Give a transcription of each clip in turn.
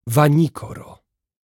Vanikoro.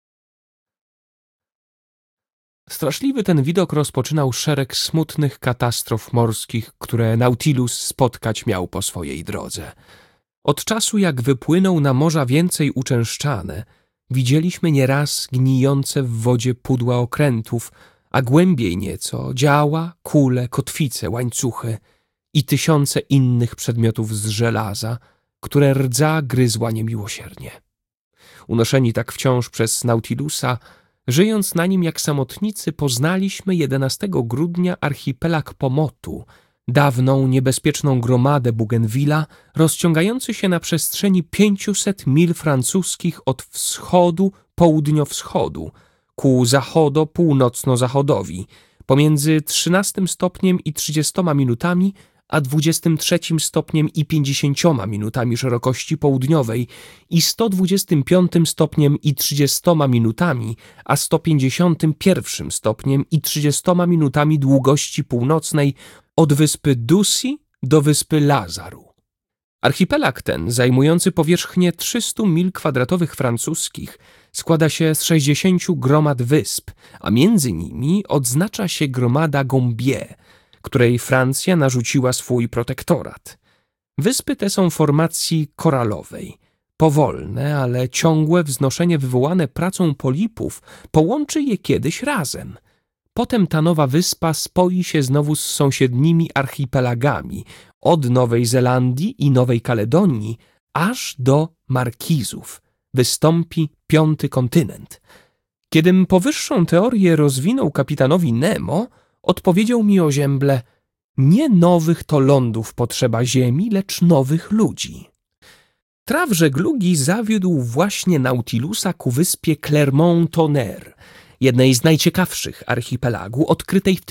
Straszliwy ten widok rozpoczynał szereg smutnych katastrof morskich, które Nautilus spotkać miał po swojej drodze. Od czasu, jak wypłynął na morza więcej uczęszczane, widzieliśmy nieraz gnijące w wodzie pudła okrętów, a głębiej nieco działa, kule, kotwice, łańcuchy i tysiące innych przedmiotów z żelaza, które rdza gryzła niemiłosiernie. Unoszeni tak wciąż przez Nautilusa, żyjąc na nim jak samotnicy, poznaliśmy 11 grudnia archipelag Pomotu, dawną niebezpieczną gromadę Bougainville'a, rozciągający się na przestrzeni 500 mil francuskich od wschodu południo-wschodu ku zachodo-północno-zachodowi, pomiędzy 13 stopniem i 30 minutami a 23 stopniem i 50 minutami szerokości południowej i 125 stopniem i 30 minutami, a 151 stopniem i 30 minutami długości północnej od wyspy Dusi do wyspy Lazaru. Archipelag ten, zajmujący powierzchnię 300 mil kwadratowych francuskich, składa się z 60 gromad wysp, a między nimi odznacza się gromada Gambier, której Francja narzuciła swój protektorat. Wyspy te są formacji koralowej. Powolne, ale ciągłe wznoszenie wywołane pracą polipów połączy je kiedyś razem. Potem ta nowa wyspa spoi się znowu z sąsiednimi archipelagami od Nowej Zelandii i Nowej Kaledonii aż do Markizów. Wystąpi 5. kontynent. Kiedym powyższą teorię rozwinął kapitanowi Nemo, odpowiedział mi ozięble: nie nowych to lądów potrzeba ziemi, lecz nowych ludzi. Traf żeglugi zawiódł właśnie Nautilusa ku wyspie Clermont-Tonnerre, jednej z najciekawszych archipelagu, odkrytej w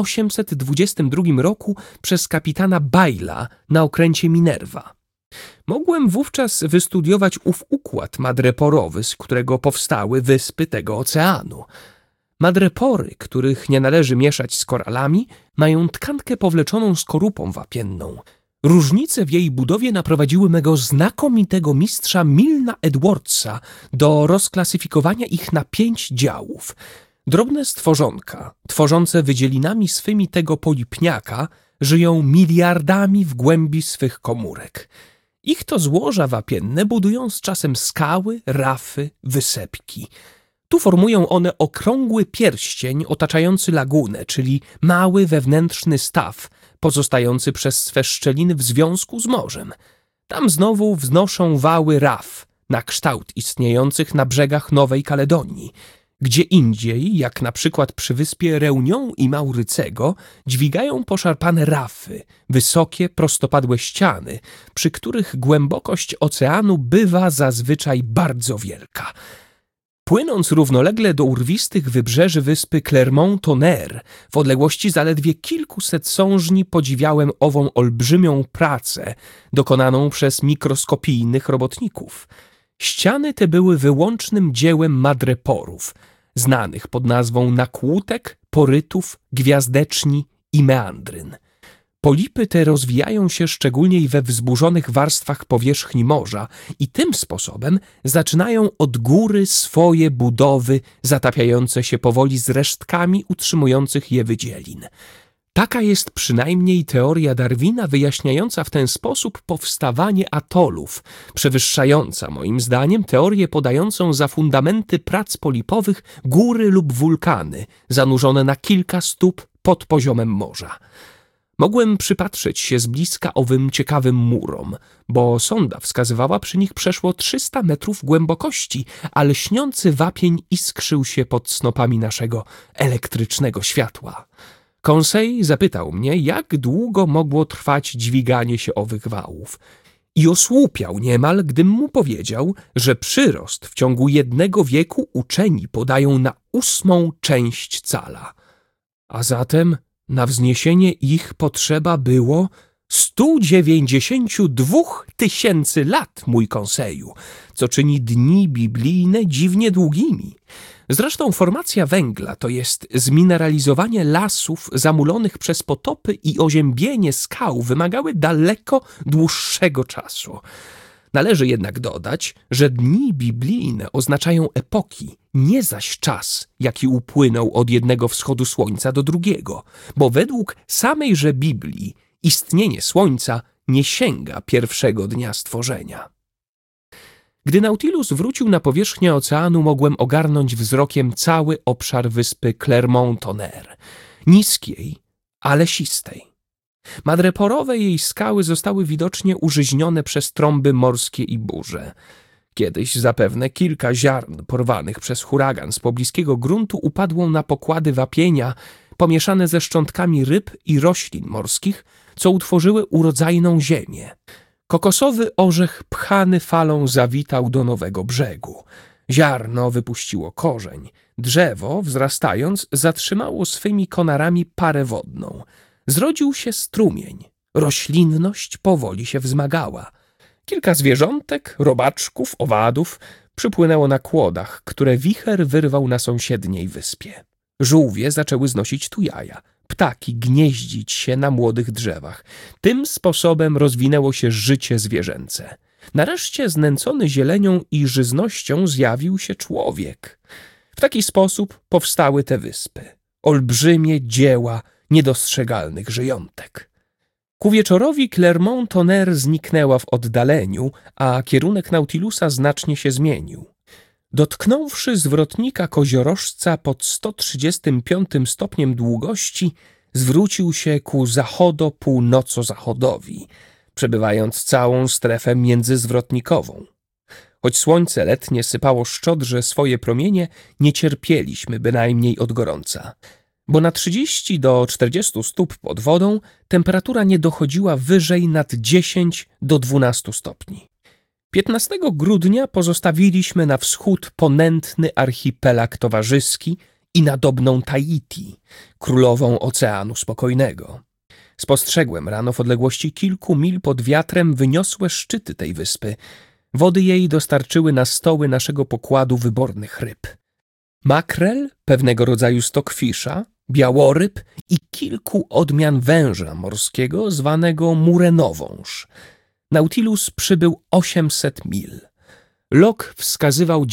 1822 roku przez kapitana Baila na okręcie Minerva. Mogłem wówczas wystudiować ów układ madreporowy, z którego powstały wyspy tego oceanu. Madrepory, których nie należy mieszać z koralami, mają tkankę powleczoną skorupą wapienną. Różnice w jej budowie naprowadziły mego znakomitego mistrza Milna Edwardsa do rozklasyfikowania ich na 5 działów. Drobne stworzonka, tworzące wydzielinami swymi tego polipniaka, żyją miliardami w głębi swych komórek. Ich to złoża wapienne budują z czasem skały, rafy, wysepki. Tu formują one okrągły pierścień otaczający lagunę, czyli mały wewnętrzny staw, pozostający przez swe szczeliny w związku z morzem. Tam znowu wznoszą wały raf, na kształt istniejących na brzegach Nowej Kaledonii. Gdzie indziej, jak na przykład przy wyspie Reunion i Maurycego, dźwigają poszarpane rafy, wysokie, prostopadłe ściany, przy których głębokość oceanu bywa zazwyczaj bardzo wielka. Płynąc równolegle do urwistych wybrzeży wyspy Clermont-Tonnerre, w odległości zaledwie kilkuset sążni, podziwiałem ową olbrzymią pracę dokonaną przez mikroskopijnych robotników. Ściany te były wyłącznym dziełem madreporów, znanych pod nazwą nakłutek, porytów, gwiazdeczni i meandryn. Polipy te rozwijają się szczególnie we wzburzonych warstwach powierzchni morza i tym sposobem zaczynają od góry swoje budowy zatapiające się powoli z resztkami utrzymujących je wydzielin. Taka jest przynajmniej teoria Darwina wyjaśniająca w ten sposób powstawanie atolów, przewyższająca moim zdaniem teorię podającą za fundamenty prac polipowych góry lub wulkany zanurzone na kilka stóp pod poziomem morza. Mogłem przypatrzeć się z bliska owym ciekawym murom, bo sonda wskazywała przy nich przeszło 300 metrów głębokości, a lśniący wapień iskrzył się pod snopami naszego elektrycznego światła. Conseil zapytał mnie, jak długo mogło trwać dźwiganie się owych wałów i osłupiał niemal, gdym mu powiedział, że przyrost w ciągu 1 wieku uczeni podają na 8 część cala. A zatem na wzniesienie ich potrzeba było 192 000 lat, mój Conseju, co czyni dni biblijne dziwnie długimi. Zresztą formacja węgla, to jest zmineralizowanie lasów zamulonych przez potopy i oziębienie skał, wymagały daleko dłuższego czasu. Należy jednak dodać, że dni biblijne oznaczają epoki, nie zaś czas, jaki upłynął od jednego wschodu słońca do drugiego, bo według samejże Biblii istnienie słońca nie sięga pierwszego dnia stworzenia. Gdy Nautilus wrócił na powierzchnię oceanu, mogłem ogarnąć wzrokiem cały obszar wyspy Clermont-Tonnerre, niskiej, ale sistej. Madreporowe jej skały zostały widocznie użyźnione przez trąby morskie i burze. Kiedyś zapewne kilka ziarn porwanych przez huragan z pobliskiego gruntu upadło na pokłady wapienia pomieszane ze szczątkami ryb i roślin morskich, co utworzyły urodzajną ziemię. Kokosowy orzech pchany falą zawitał do nowego brzegu. Ziarno wypuściło korzeń. Drzewo, wzrastając, zatrzymało swymi konarami parę wodną. Zrodził się strumień. Roślinność powoli się wzmagała. Kilka zwierzątek, robaczków, owadów przypłynęło na kłodach, które wicher wyrwał na sąsiedniej wyspie. Żółwie zaczęły znosić tu jaja, ptaki gnieździć się na młodych drzewach. Tym sposobem rozwinęło się życie zwierzęce. Nareszcie znęcony zielenią i żyznością zjawił się człowiek. W taki sposób powstały te wyspy. Olbrzymie dzieła niedostrzegalnych żyjątek. Ku wieczorowi Clermont-Tonnerre zniknęła w oddaleniu, a kierunek Nautilusa znacznie się zmienił. Dotknąwszy zwrotnika koziorożca pod 135 stopniem długości, zwrócił się ku zachodo-północo-zachodowi, przebywając całą strefę międzyzwrotnikową. Choć słońce letnie sypało szczodrze swoje promienie, nie cierpieliśmy bynajmniej od gorąca, bo na 30 do 40 stóp pod wodą temperatura nie dochodziła wyżej nad 10 do 12 stopni. 15 grudnia pozostawiliśmy na wschód ponętny archipelag towarzyski i nadobną Tahiti, królową Oceanu Spokojnego. Spostrzegłem rano w odległości kilku mil pod wiatrem wyniosłe szczyty tej wyspy. Wody jej dostarczyły na stoły naszego pokładu wybornych ryb. Makrel, pewnego rodzaju stockfisha, białoryb i kilku odmian węża morskiego zwanego murenowąż. Nautilus przybył 800 mil. Log wskazywał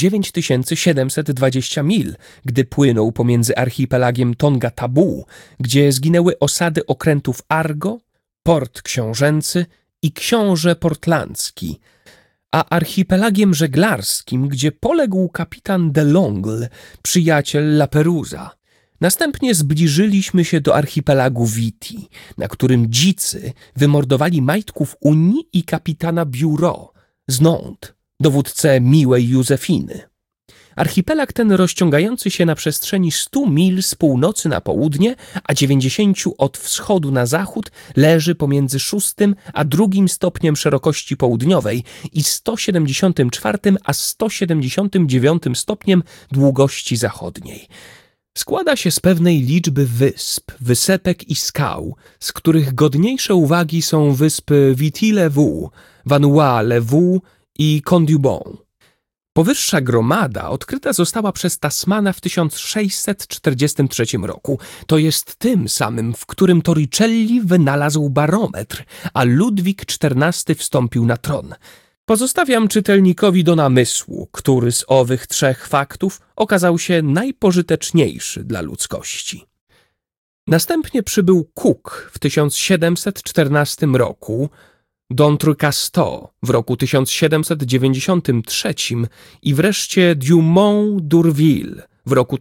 9720 mil, gdy płynął pomiędzy archipelagiem Tonga Tabou, gdzie zginęły osady okrętów Argo, Port Książęcy i Książę Portlandzki, a archipelagiem żeglarskim, gdzie poległ kapitan de Longle, przyjaciel Laperousa. Następnie zbliżyliśmy się do archipelagu Viti, na którym dzicy wymordowali majtków Unii i kapitana Bureau z Nantes, dowódcę miłej Józefiny. Archipelag ten, rozciągający się na przestrzeni 100 mil z północy na południe, a 90 od wschodu na zachód, leży pomiędzy 6 a 2 stopniem szerokości południowej i 174 a 179 stopniem długości zachodniej. Składa się z pewnej liczby wysp, wysepek i skał, z których godniejsze uwagi są wyspy Viti-Levu, Vanuatu-Levu i Condubon. Powyższa gromada odkryta została przez Tasmana w 1643 roku. To jest tym samym, w którym Torricelli wynalazł barometr, a Ludwik XIV wstąpił na tron. Pozostawiam czytelnikowi do namysłu, który z owych 3 faktów okazał się najpożyteczniejszy dla ludzkości. Następnie przybył Cook w 1714 roku, d'Entrecasteaux w roku 1793 i wreszcie Dumont d'Urville w roku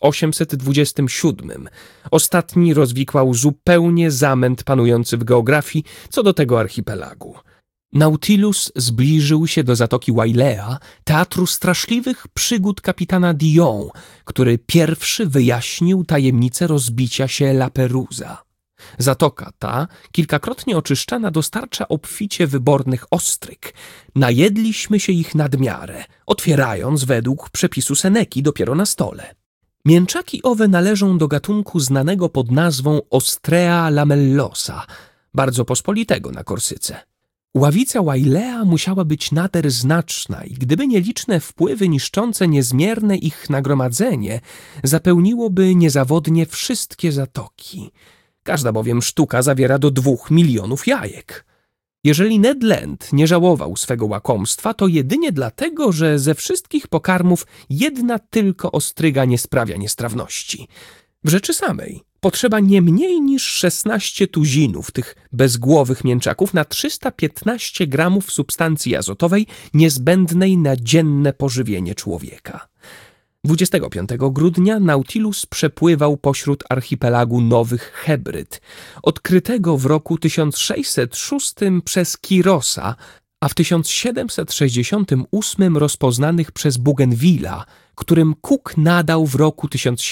1827. Ostatni rozwikłał zupełnie zamęt panujący w geografii co do tego archipelagu. Nautilus zbliżył się do zatoki Wailea, teatru straszliwych przygód kapitana Dion, który pierwszy wyjaśnił tajemnicę rozbicia się Laperousa. Zatoka ta, kilkakrotnie oczyszczana, dostarcza obficie wybornych ostryg. Najedliśmy się ich nad miarę, otwierając według przepisu Seneki dopiero na stole. Mięczaki owe należą do gatunku znanego pod nazwą Ostrea lamellosa, bardzo pospolitego na Korsyce. Ławica Wailea musiała być nader znaczna i gdyby nie liczne wpływy niszczące niezmierne ich nagromadzenie, zapełniłoby niezawodnie wszystkie zatoki. Każda bowiem sztuka zawiera do 2 milionów jajek. Jeżeli Ned Land nie żałował swego łakomstwa, to jedynie dlatego, że ze wszystkich pokarmów jedna tylko ostryga nie sprawia niestrawności. W rzeczy samej potrzeba nie mniej niż 16 tuzinów tych bezgłowych mięczaków na 315 gramów substancji azotowej niezbędnej na dzienne pożywienie człowieka. 25 grudnia Nautilus przepływał pośród archipelagu Nowych Hebryd, odkrytego w roku 1606 przez Quirosa, a w 1768 rozpoznanych przez Bougainville'a, którym Cook nadał w roku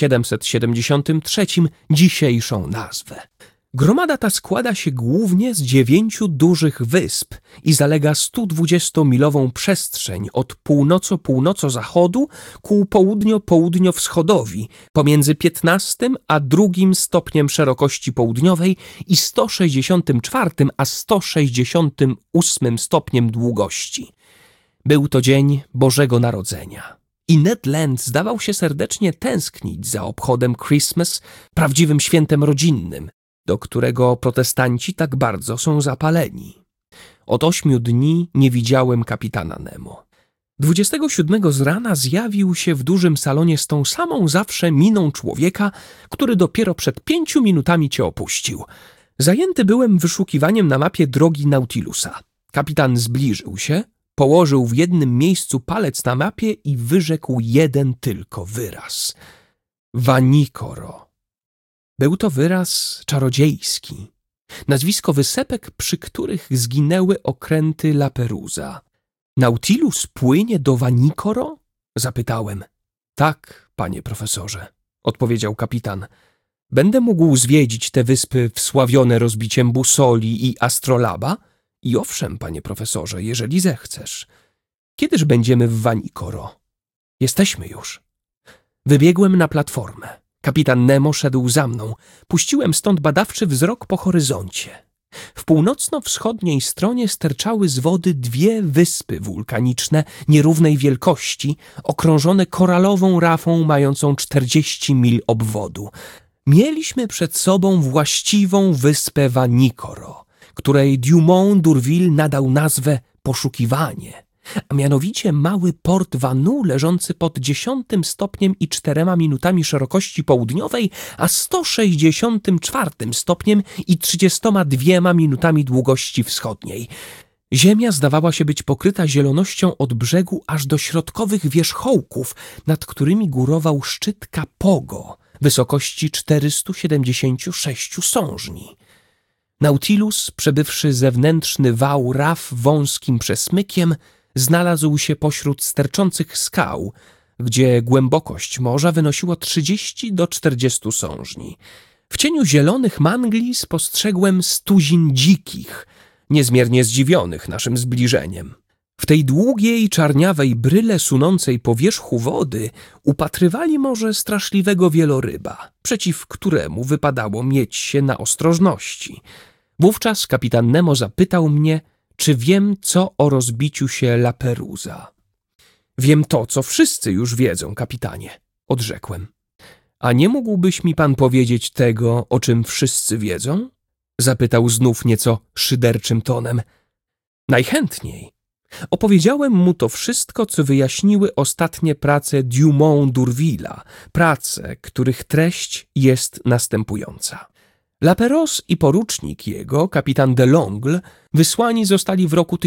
1773 dzisiejszą nazwę. Gromada ta składa się głównie z 9 dużych wysp i zalega 120-milową przestrzeń od północo-północo-zachodu ku południo-południo-wschodowi pomiędzy 15 a 2 stopniem szerokości południowej i 164 a 168 stopniem długości. Był to dzień Bożego Narodzenia. I Ned Land zdawał się serdecznie tęsknić za obchodem Christmas, prawdziwym świętem rodzinnym, do którego protestanci tak bardzo są zapaleni. Od 8 dni nie widziałem kapitana Nemo. 27 z rana zjawił się w dużym salonie z tą samą zawsze miną człowieka, który dopiero przed 5 minutami cię opuścił. Zajęty byłem wyszukiwaniem na mapie drogi Nautilusa. Kapitan zbliżył się, położył w jednym miejscu palec na mapie i wyrzekł jeden tylko wyraz. Vanikoro. Był to wyraz czarodziejski. Nazwisko wysepek, przy których zginęły okręty Laperuza. Nautilus płynie do Vanikoro? Zapytałem. Tak, panie profesorze, odpowiedział kapitan. Będę mógł zwiedzić te wyspy wsławione rozbiciem busoli i astrolaba? I owszem, panie profesorze, jeżeli zechcesz. Kiedyż będziemy w Vanikoro? Jesteśmy już. Wybiegłem na platformę. Kapitan Nemo szedł za mną. Puściłem stąd badawczy wzrok po horyzoncie. W północno-wschodniej stronie sterczały z wody 2 wyspy wulkaniczne nierównej wielkości, okrążone koralową rafą mającą 40 mil obwodu. Mieliśmy przed sobą właściwą wyspę Vanikoro, której Dumont d'Urville nadał nazwę Poszukiwanie, a mianowicie mały port Vanu leżący pod 10 stopniem i 4 minutami szerokości południowej, a 164 stopniem i 32 minutami długości wschodniej. Ziemia zdawała się być pokryta zielonością od brzegu aż do środkowych wierzchołków, nad którymi górował szczyt Kapogo, wysokości 476 sążni. Nautilus, przebywszy zewnętrzny wał raf wąskim przesmykiem, znalazł się pośród sterczących skał, gdzie głębokość morza wynosiła 30 do 40 sążni. W cieniu zielonych mangli spostrzegłem 100 dzikich, niezmiernie zdziwionych naszym zbliżeniem. W tej długiej, czarniawej bryle sunącej po wierzchu wody upatrywali może straszliwego wieloryba, przeciw któremu wypadało mieć się na ostrożności. Wówczas kapitan Nemo zapytał mnie, czy wiem, co o rozbiciu się Laperuza. Wiem to, co wszyscy już wiedzą, kapitanie, odrzekłem. A nie mógłbyś mi pan powiedzieć tego, o czym wszyscy wiedzą? Zapytał znów nieco szyderczym tonem. Najchętniej. Opowiedziałem mu to wszystko, co wyjaśniły ostatnie prace Dumont d'Urville'a, prace, których treść jest następująca. Lapérouse i porucznik jego, kapitan de Longle, wysłani zostali w roku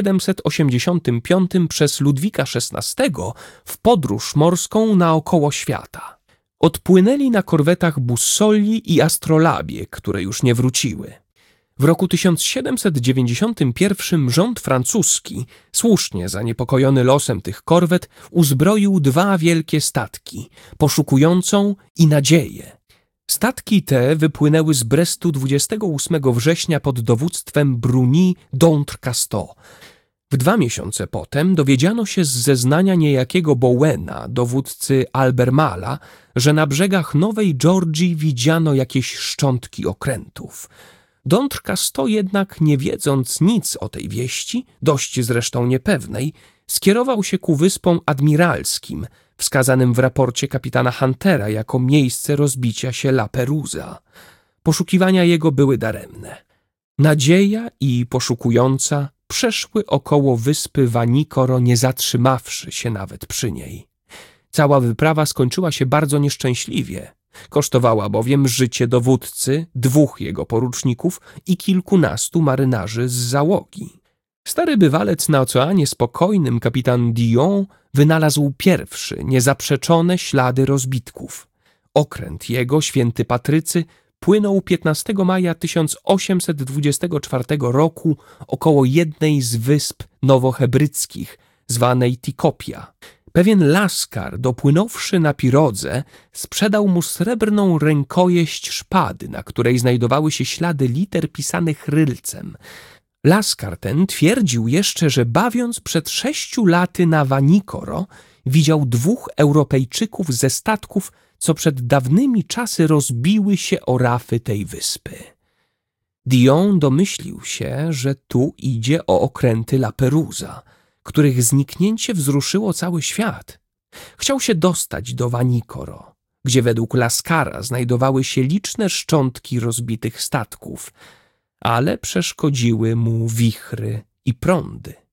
1785 przez Ludwika XVI w podróż morską naokoło świata. Odpłynęli na korwetach Bussoli i Astrolabie, które już nie wróciły. W roku 1791 rząd francuski, słusznie zaniepokojony losem tych korwet, uzbroił 2 wielkie statki, Poszukującą i Nadzieję. Statki te wypłynęły z Brestu 28 września pod dowództwem Bruni d'Entrecasteaux. W 2 miesiące potem dowiedziano się z zeznania niejakiego Bowena, dowódcy Albermala, że na brzegach Nowej Georgii widziano jakieś szczątki okrętów. D'Entrecasteaux jednak, nie wiedząc nic o tej wieści, dość zresztą niepewnej, skierował się ku Wyspom Admiralskim, wskazanym w raporcie kapitana Huntera jako miejsce rozbicia się Laperuza. Poszukiwania jego były daremne. Nadzieja i Poszukująca przeszły około wyspy Vanikoro, nie zatrzymawszy się nawet przy niej. Cała wyprawa skończyła się bardzo nieszczęśliwie. Kosztowała bowiem życie dowódcy, 2 jego poruczników i kilkunastu marynarzy z załogi. Stary bywalec na Oceanie Spokojnym, kapitan Dion, wynalazł pierwszy niezaprzeczone ślady rozbitków. Okręt jego, Święty Patrycy, płynął 15 maja 1824 roku około jednej z wysp nowohebryckich, zwanej Tikopia. Pewien laskar, dopłynąwszy na pirodze, sprzedał mu srebrną rękojeść szpady, na której znajdowały się ślady liter pisanych rylcem. Laskar ten twierdził jeszcze, że bawiąc przed 6 laty na Vanikoro, widział 2 Europejczyków ze statków, co przed dawnymi czasy rozbiły się o rafy tej wyspy. Dion domyślił się, że tu idzie o okręty La Perusa, których zniknięcie wzruszyło cały świat. Chciał się dostać do Vanikoro, gdzie według laskara znajdowały się liczne szczątki rozbitych statków, ale przeszkodziły mu wichry i prądy.